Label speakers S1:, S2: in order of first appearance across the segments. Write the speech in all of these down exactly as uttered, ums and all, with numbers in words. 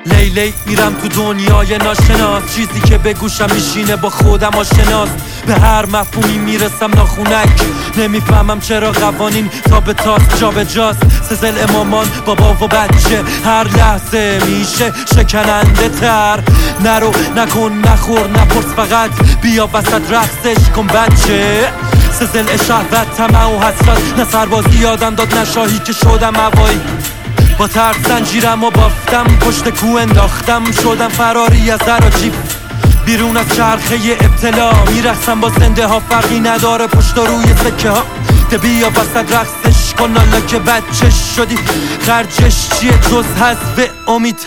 S1: لیلی میرم تو دنیای ناشناس، چیزی که به گوشم میشینه با خودم آشناس. به هر مفهومی میرسم ناخونک، نمیفهمم چرا قوانین تا به تاس جا به جاست. سزل امامان بابا و بچه هر لحظه میشه شکننده تر. نرو نکن نخور نپرس، فقط بیا وسط رقصش کن بچه. سزل شهوت طمع و حسرت، نه سربازی یادم داد نه شاهی که شدم هوایی. با ترس زنجیرم و بافتم، پشت کو انداختم شدم فراری از عراجیب. بیرون از چرخه ابتلا میرقصم با زنده ها، فرقی نداره پشت و روی سکه ها. ده بیا وسط رقصش کن حالا که بچه شدی، خرجش چیه جز حذف امید.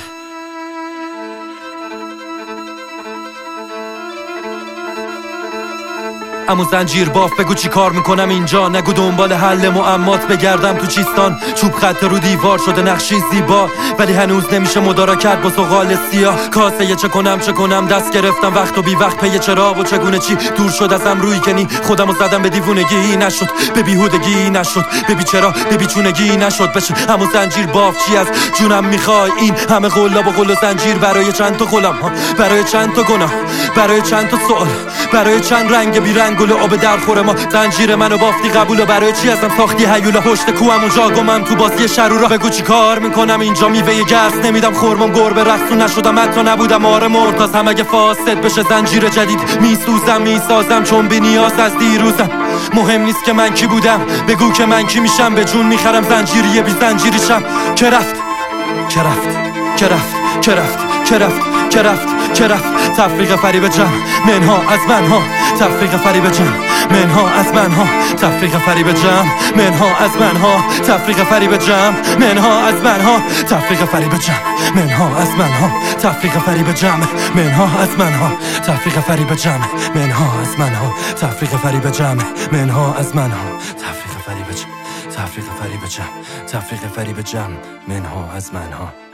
S1: امو زنجیر باف بگو چی کار میکنم اینجا، نگو دنبال حل معمات بگردم تو چیستان. چوب خط رو دیوار شده نقشی زیبا، ولی هنوز نمیشه مدارا کرد با سقال سیاه. کاسه یه چه کنم چه کنم دست گرفتم وقت و بی وقت پی چرا و چگونه چی دور شد ازم روی کنی. خودم رو زدم به دیوونگی نشد، به بیهودگی نشد، ببی چرا ببی چونگی نشد بشه. امو زنجیر باف چی از جونم میخوای؟ این همه قلاب و قل و زنجیر برای چند تا غلام ها، برای چند تا گناه، برای چند تا سوال، برای چند رنگ بی رنگ گل آب در خور ما. زنجیر منو بافتی قبول و برای چی ازم ساختی هیولا؟ پشت کوام اونجا گمم تو بازی شرورا. بگو چی کار میکنم اینجا؟ میوه گرس نمیدم خورمم گربه رقصو نشدم حتی نبودم آره مرتاز. هم اگه فاسد بشه زنجیر جدید میسوزم میسازم چون بی نیاز از دیروزم. مهم نیست که من کی بودم، بگو که من کی میشم. به جون میخرم زنجیریه بی زنجیریشم. که رفت که رفت که رفت که رفت که رفت که رفت که رفت تفریق فریب جمع منها از منها، تفریق فریب جمع منها از منها، تفریق فریب جمع منها از منها، تفریق فریب جمع منها از منها، تفریق فریب جمع منها از منها، تفریق فریب جمع منها از منها، تفریق فریب جمع منها از منها، تفریق فریب جمع منها از منها، تفریق فریب جمع، تفریق فریب جمع، تفریق فریب جمع منها از منها.